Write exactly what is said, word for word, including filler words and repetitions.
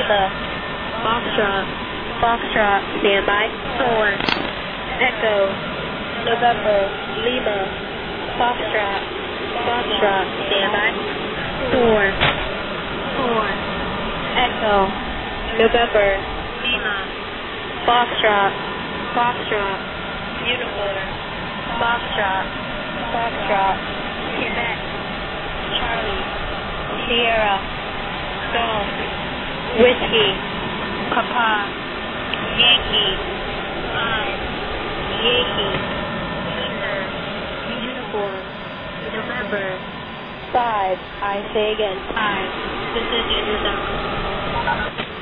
Lima, Foxtrot, Foxtrot, standby. Four, Echo, November, Lima, Foxtrot, Foxtrot, standby. Four, four, Echo, November, Lima, Foxtrot, Foxtrot, Uniform, Foxtrot, Foxtrot, Quebec, Charlie, Sierra, Golf, Whiskey, Papa, Yankee, Five, Yankee, Winter, Uniform, November, Five, I say again, Five, this is Andrew Duncan.